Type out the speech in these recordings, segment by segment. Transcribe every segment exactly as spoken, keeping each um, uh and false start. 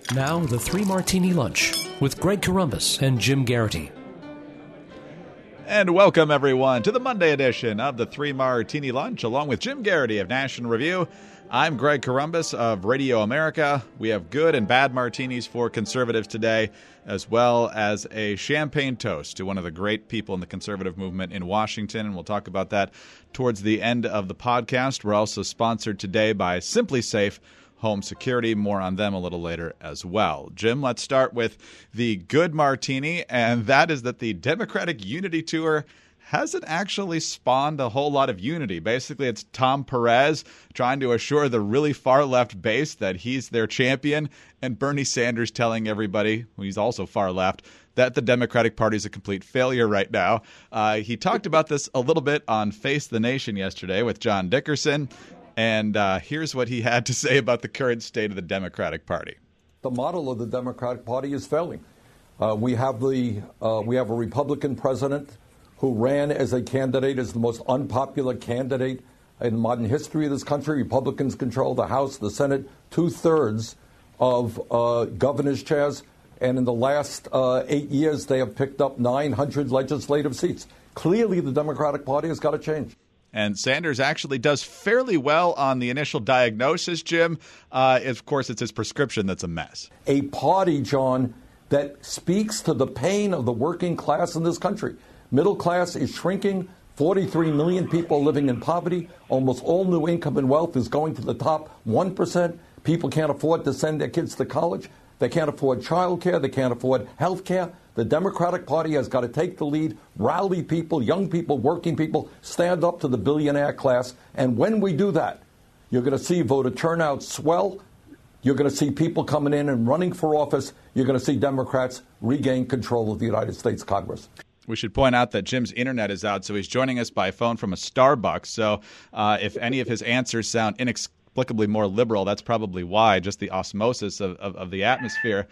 Now, the Three Martini Lunch with Greg Corombos and Jim Garrity. And welcome, everyone, to the Monday edition of the Three Martini Lunch, along with Jim Garrity of National Review. I'm Greg Corombos of Radio America. We have good and bad martinis for conservatives today, as well as a champagne toast to one of the great people in the conservative movement in Washington, and we'll talk about that towards the end of the podcast. We're also sponsored today by Simply Safe Home Security. More on them a little later as well. Jim, let's start with the good martini, and that is that the Democratic Unity Tour hasn't actually spawned a whole lot of unity. Basically, it's Tom Perez trying to assure the really far-left base that he's their champion, and Bernie Sanders telling everybody, he's also far-left, that the Democratic Party is a complete failure right now. Uh, he talked about this a little bit on Face the Nation yesterday with John Dickerson. And uh, here's what he had to say about the current state of the Democratic Party. The model of the Democratic Party is failing. Uh, we have the uh, we have a Republican president who ran as a candidate, as the most unpopular candidate in modern history of this country. Republicans control the House, the Senate, two-thirds of uh, governor's chairs. And in the last uh, eight years, they have picked up nine hundred legislative seats. Clearly, the Democratic Party has got to change. And Sanders actually does fairly well on the initial diagnosis, Jim. Uh, of course, it's his prescription that's a mess. A party, John, that speaks to the pain of the working class in this country. Middle class is shrinking. forty-three million people living in poverty. Almost all new income and wealth is going to the top one percent. People can't afford to send their kids to college. They can't afford child care. They can't afford health care. The Democratic Party has got to take the lead, rally people, young people, working people, stand up to the billionaire class. And when we do that, you're going to see voter turnout swell. You're going to see people coming in and running for office. You're going to see Democrats regain control of the United States Congress. We should point out that Jim's internet is out, so he's joining us by phone from a Starbucks. So uh, if any of his answers sound inexplicably more liberal, that's probably why, just the osmosis of, of, of the atmosphere.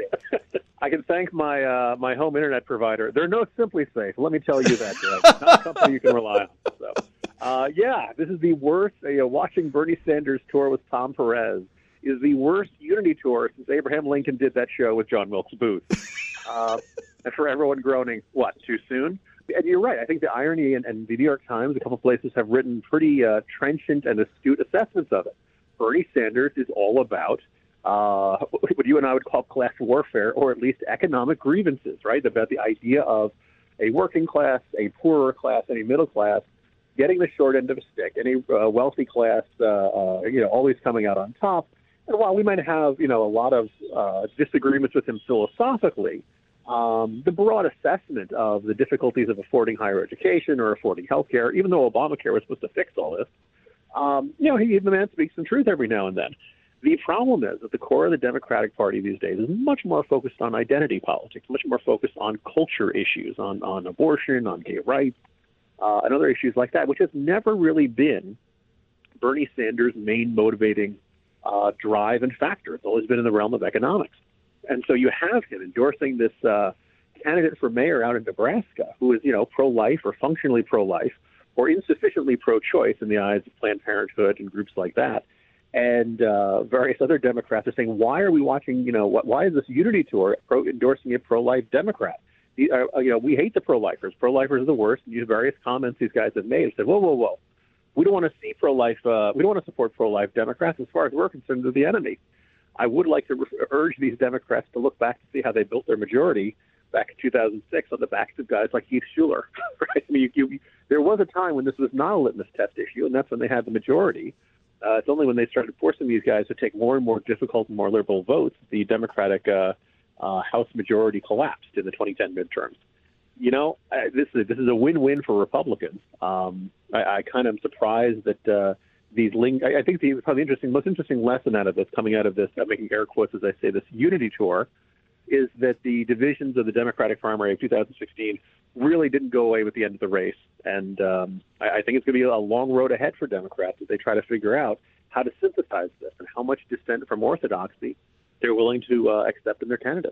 I can thank my uh, my home internet provider. They're no Simply Safe. Let me tell you that, Greg. Not a company you can rely on. So, uh, yeah, this is the worst. You know, watching Bernie Sanders tour with Tom Perez is the worst unity tour since Abraham Lincoln did that show with John Wilkes Booth. Uh, and for everyone groaning, what, too soon? And you're right. I think the irony, and, and the New York Times, a couple of places have written pretty uh, trenchant and astute assessments of it. Bernie Sanders is all about Uh, what you and I would call class warfare, or at least economic grievances, right? About the idea of a working class, a poorer class, and a middle class getting the short end of a stick, and a uh, wealthy class, uh, uh, you know, always coming out on top. And while we might have, you know, a lot of uh, disagreements with him philosophically, um, the broad assessment of the difficulties of affording higher education or affording health care, even though Obamacare was supposed to fix all this, um, you know, he, the man speaks some truth every now and then. The problem is that the core of the Democratic Party these days is much more focused on identity politics, much more focused on culture issues, on, on abortion, on gay rights, uh, and other issues like that, which has never really been Bernie Sanders' main motivating uh, drive and factor. It's always been in the realm of economics. And so you have him endorsing this uh, candidate for mayor out in Nebraska who is, you know, pro-life or functionally pro-life or insufficiently pro-choice in the eyes of Planned Parenthood and groups like that. And uh, various other Democrats are saying, why are we watching, you know, what, why is this unity tour pro- endorsing a pro-life Democrat? The, uh, you know, we hate the pro-lifers. Pro-lifers are the worst. And these various comments these guys have made have said, whoa, whoa, whoa. We don't want to see pro-life. Uh, we don't want to support pro-life Democrats. As far as we're concerned, they're the enemy. I would like to re- urge these Democrats to look back to see how they built their majority back in two thousand six on the backs of guys like Heath Schuler. Right? I mean, you, you, there was a time when this was not a litmus test issue, and that's when they had the majority. Uh, it's only when they started forcing these guys to take more and more difficult and more liberal votes, the Democratic uh, uh, House majority collapsed in the twenty ten midterms. You know, I, this is this is a win-win for Republicans. Um, I, I kind of am surprised that uh, these ling- I, I think the probably interesting, most interesting lesson out of this, coming out of this, I'm making air quotes as I say this, unity tour, is that the divisions of the Democratic primary of two thousand sixteen really didn't go away with the end of the race. And um, I, I think it's going to be a long road ahead for Democrats as they try to figure out how to synthesize this and how much dissent from orthodoxy they're willing to uh, accept in their candidates.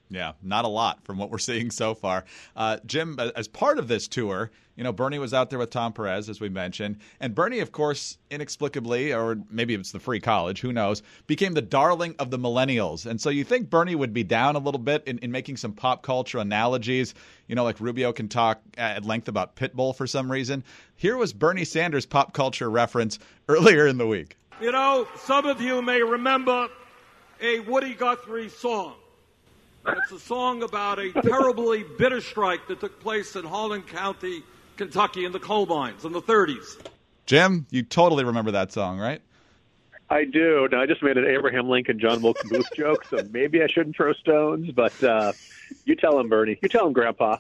Yeah, not a lot from what we're seeing so far. Uh, Jim, as part of this tour, you know, Bernie was out there with Tom Perez, as we mentioned. And Bernie, of course, inexplicably, or maybe it's the free college, who knows, became the darling of the millennials. And so you think Bernie would be down a little bit in, in making some pop culture analogies, you know, like Rubio can talk at length about Pitbull for some reason. Here was Bernie Sanders' pop culture reference earlier in the week. You know, some of you may remember a Woody Guthrie song. It's a song about a terribly bitter strike that took place in Harlan County, Kentucky, in the coal mines in the thirties. Jim, you totally remember that song, right? I do. Now, I just made an Abraham Lincoln, John Wilkes Booth joke, so maybe I shouldn't throw stones, but uh, you tell him, Bernie. You tell him, Grandpa.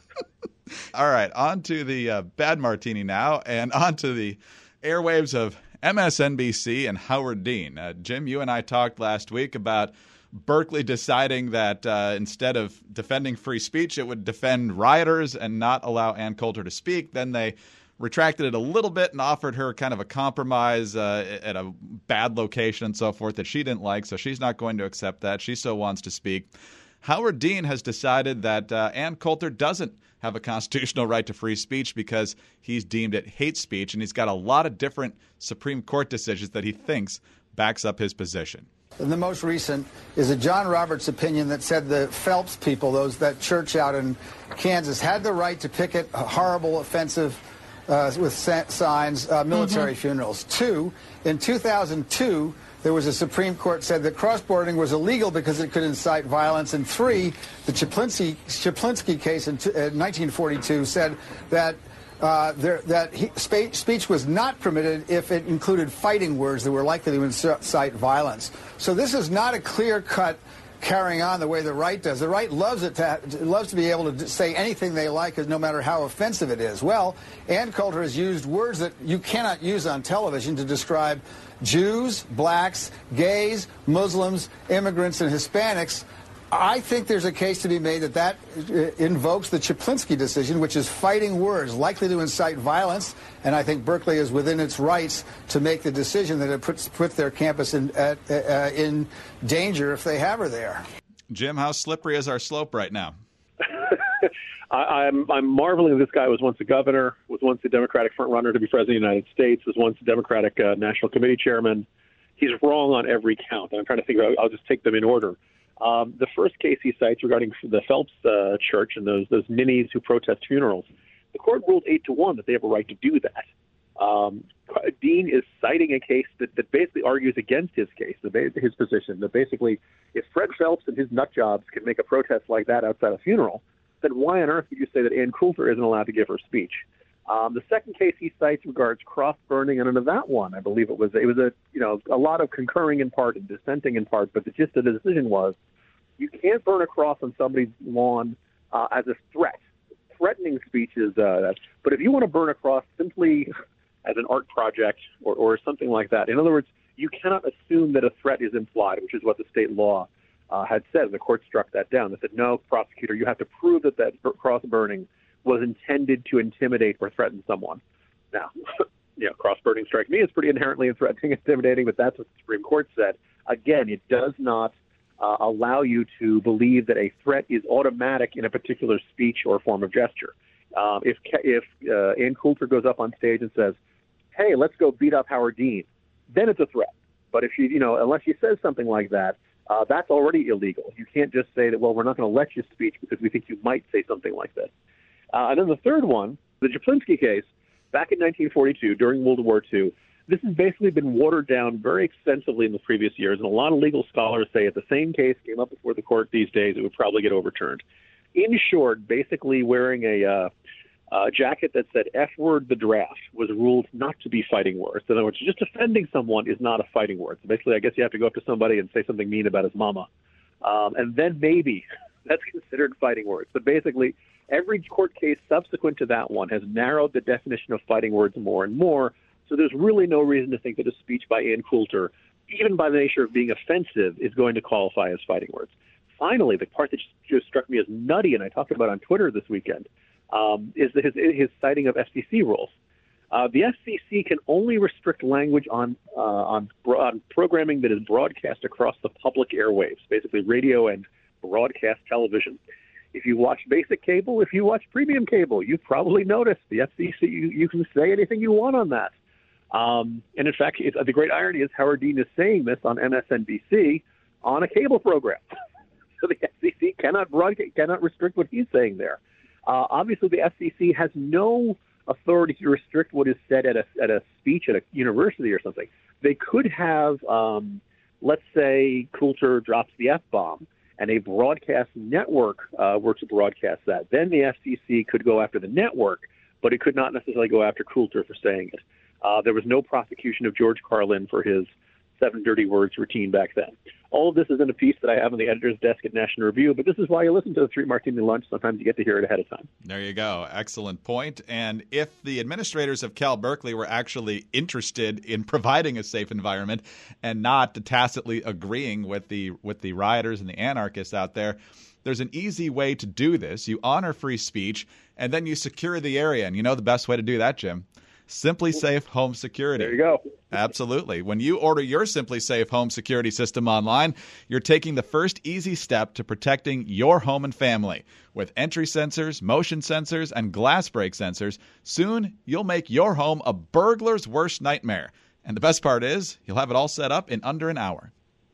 All right, on to the uh, bad martini now, and on to the airwaves of M S N B C and Howard Dean. Uh, Jim, you and I talked last week about Berkeley deciding that uh, instead of defending free speech, it would defend rioters and not allow Ann Coulter to speak. Then they retracted it a little bit and offered her kind of a compromise uh, at a bad location and so forth that she didn't like, so she's not going to accept that. She still wants to speak. Howard Dean has decided that uh, Ann Coulter doesn't have a constitutional right to free speech because he's deemed it hate speech, and he's got a lot of different Supreme Court decisions that he thinks backs up his position. And the most recent is a John Roberts opinion that said the Phelps people, those that church out in Kansas, had the right to picket horrible, offensive, uh, with signs, uh, military mm-hmm. funerals. Two, in two thousand two, there was a Supreme Court said that cross-boarding was illegal because it could incite violence. And three, the Chaplinsky, Chaplinsky case in, in nineteen forty-two said that Uh, there, that he, spe speech was not permitted if it included fighting words that were likely to incite violence. So this is not a clear-cut carrying on the way the right does. The right loves it to, loves to be able to say anything they like, no matter how offensive it is. Well, Ann Coulter has used words that you cannot use on television to describe Jews, blacks, gays, Muslims, immigrants, and Hispanics. I think there's a case to be made that that invokes the Chaplinsky decision, which is fighting words likely to incite violence. And I think Berkeley is within its rights to make the decision that it puts, puts their campus in, at, uh, in danger if they have her there. Jim, how slippery is our slope right now? I, I'm, I'm marveling this guy was once a governor, was once a Democratic frontrunner to be president of the United States, was once a Democratic uh, National Committee chairman. He's wrong on every count. And I'm trying to figure out, I'll just take them in order. Um, the first case he cites regarding the Phelps uh, church and those those ninnies who protest funerals, the court ruled eight to one that they have a right to do that. Um, Dean is citing a case that, that basically argues against his case, his position, that basically if Fred Phelps and his nut jobs can make a protest like that outside a funeral, then why on earth would you say that Ann Coulter isn't allowed to give her speech? Um, the second case he cites regards cross burning, and under that one, I believe it was it was a you know a lot of concurring in part and dissenting in part, but the gist of the decision was you can't burn a cross on somebody's lawn uh, as a threat. Threatening speech is uh, that, but if you want to burn a cross simply as an art project or, or something like that, in other words, you cannot assume that a threat is implied, which is what the state law uh, had said. The court struck that down. They said, no, prosecutor, you have to prove that that cross burning was intended to intimidate or threaten someone. Now, you know, cross-burning strikes me as pretty inherently threatening and intimidating, but that's what the Supreme Court said. Again, it does not uh, allow you to believe that a threat is automatic in a particular speech or form of gesture. Um, if if uh, Ann Coulter goes up on stage and says, hey, let's go beat up Howard Dean, then it's a threat. But if she, you know, unless she says something like that, uh, that's already illegal. You can't just say that, well, we're not going to let you speak because we think you might say something like this. Uh, and then the third one, the Chaplinsky case, back in nineteen forty-two, during World War Two, this has basically been watered down very extensively in the previous years, and a lot of legal scholars say if the same case came up before the court these days, it would probably get overturned. In short, basically wearing a uh, uh, jacket that said F word the draft was ruled not to be fighting words. In other words, just offending someone is not a fighting word. So basically, I guess you have to go up to somebody and say something mean about his mama. Um, and then maybe that's considered fighting words. But basically, every court case subsequent to that one has narrowed the definition of fighting words more and more, so there's really no reason to think that a speech by Ann Coulter, even by the nature of being offensive, is going to qualify as fighting words. Finally, the part that just struck me as nutty, and I talked about on Twitter this weekend, um, is his, his citing of F C C rules. Uh, the F C C can only restrict language on, uh, on, on programming that is broadcast across the public airwaves, basically radio and broadcast television. If you watch basic cable, if you watch premium cable, you've probably noticed the F C C, you, you can say anything you want on that. Um, and in fact, it's, the great irony is Howard Dean is saying this on M S N B C on a cable program. So the F C C cannot broadcast, cannot restrict what he's saying there. Uh, obviously, the F C C has no authority to restrict what is said at a at a speech at a university or something. They could have, um, let's say, Coulter drops the F-bomb, and a broadcast network uh, were to broadcast that. Then the F C C could go after the network, but it could not necessarily go after Coulter for saying it. Uh, there was no prosecution of George Carlin for his seven dirty words routine back then. All of this is in a piece that I have on the editor's desk at National Review, but this is why you listen to the Three Martini Lunch. Sometimes you get to hear it ahead of time. There you go. Excellent point. And if the administrators of Cal Berkeley were actually interested in providing a safe environment and not tacitly agreeing with the with the rioters and the anarchists out there, there's an easy way to do this. You honor free speech, and then you secure the area. And you know the best way to do that, Jim? SimpliSafe Home Security. There you go. Absolutely. When you order your SimpliSafe home security system online, you're taking the first easy step to protecting your home and family. With entry sensors, motion sensors, and glass break sensors, soon you'll make your home a burglar's worst nightmare. And the best part is, you'll have it all set up in under an hour.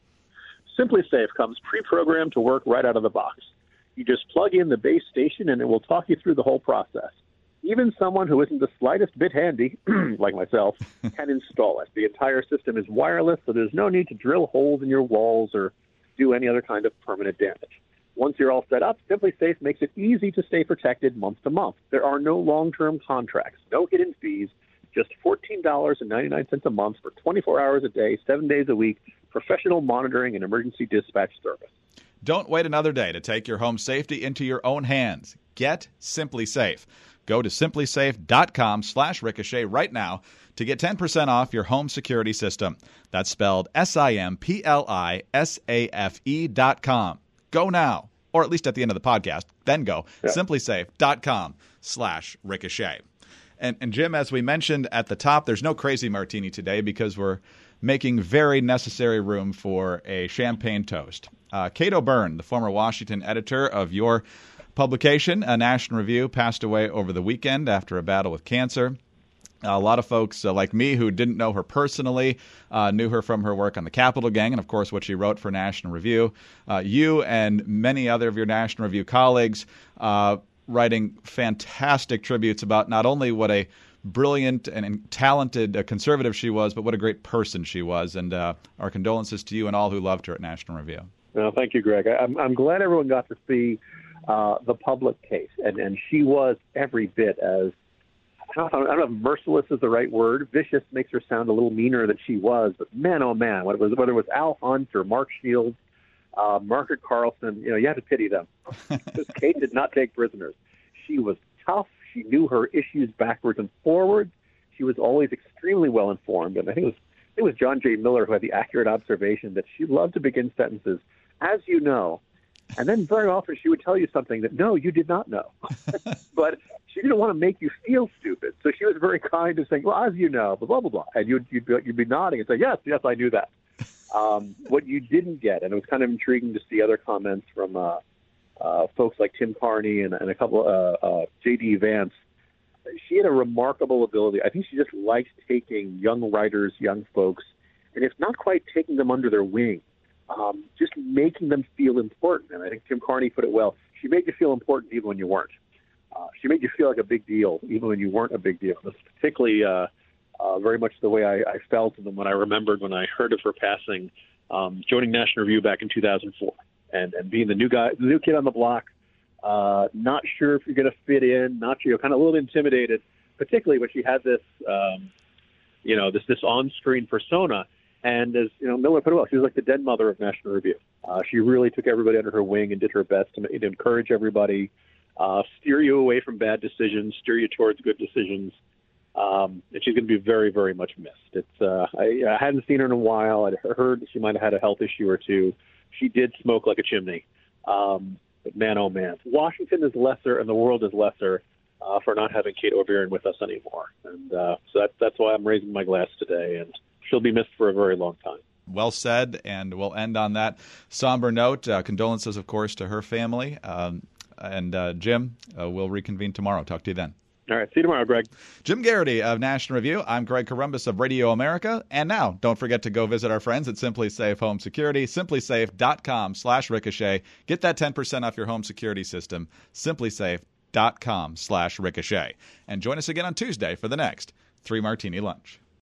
SimpliSafe comes pre-programmed to work right out of the box. You just plug in the base station, and it will talk you through the whole process. Even someone who isn't the slightest bit handy, like myself, can install it. The entire system is wireless, so there's no need to drill holes in your walls or do any other kind of permanent damage. Once you're all set up, SimpliSafe makes it easy to stay protected month to month. There are no long-term contracts, no hidden fees, just fourteen dollars and ninety-nine cents a month for twenty-four hours a day, seven days a week, professional monitoring and emergency dispatch service. Don't wait another day to take your home safety into your own hands. Get SimpliSafe. Go to SimpliSafe.com slash Ricochet right now to get ten percent off your home security system. That's spelled S I M P L I S A F E dot com. Go now, or at least at the end of the podcast. Then go yeah. SimpliSafe.com slash Ricochet. And, and Jim, as we mentioned at the top, there's no crazy martini today because we're making very necessary room for a champagne toast. Uh, Kate O'Byrne, the former Washington editor of your publication, A National Review, passed away over the weekend after a battle with cancer. A lot of folks uh, like me who didn't know her personally uh, knew her from her work on the Capitol Gang and, of course, what she wrote for National Review. Uh, you and many other of your National Review colleagues uh, writing fantastic tributes about not only what a brilliant and, and talented uh, conservative she was, but what a great person she was. And uh, our condolences to you and all who loved her at National Review. No, thank you, Greg. I, I'm, I'm glad everyone got to see Uh, the public case, and, and she was every bit as, I don't, know, I don't know if merciless is the right word. Vicious makes her sound a little meaner than she was, but man, oh man, whether it was, whether it was Al Hunt or Mark Shields, uh, Margaret Carlson, you know, you had to pity them. Because Kate did not take prisoners. She was tough. She knew her issues backwards and forwards. She was always extremely well informed, and I think it was, I think it was John J. Miller who had the accurate observation that she loved to begin sentences, as you know. And then very often she would tell you something that, no, you did not know. But she didn't want to make you feel stupid. So she was very kind of saying, well, as you know, blah, blah, blah, blah. And you'd, you'd, be, you'd be nodding and say, yes, yes, I knew that. Um, what you didn't get, and it was kind of intriguing to see other comments from uh, uh, folks like Tim Carney and, and a couple, uh, uh, J D Vance, she had a remarkable ability. I think she just liked taking young writers, young folks, and if not quite taking them under their wing, Um, just making them feel important. And I think Tim Carney put it well. She made you feel important even when you weren't. Uh, she made you feel like a big deal even when you weren't a big deal. That's particularly uh, uh, very much the way I, I felt and when I remembered when I heard of her passing, um, joining National Review back in two thousand four and, and being the new guy, the new kid on the block, uh, not sure if you're going to fit in, not sure, kind of a little intimidated, particularly when she had this, um, you know, this, this on-screen persona. And as you know, Miller put it well, she was like the dead mother of National Review. Uh, she really took everybody under her wing and did her best to, to encourage everybody, uh, steer you away from bad decisions, steer you towards good decisions. Um, and she's going to be very, very much missed. It's uh, I, I hadn't seen her in a while. I'd heard that she might have had a health issue or two. She did smoke like a chimney. Um, but man, oh man, Washington is lesser and the world is lesser uh, for not having Kate O'Byrne with us anymore. And uh, so that, that's why I'm raising my glass today. And she'll be missed for a very long time. well said, and we'll end on that somber note. Uh, condolences, of course, to her family. Um, and uh, Jim, uh, we'll reconvene tomorrow. Talk to you then. All right. See you tomorrow, Greg. Jim Garrity of National Review. I'm Greg Corombos of Radio America. And now, don't forget to go visit our friends at Simply Safe Home Security, simplysafe.com slash ricochet. Get that ten percent off your home security system, simplysafe.com slash ricochet. And join us again on Tuesday for the next Three Martini Lunch.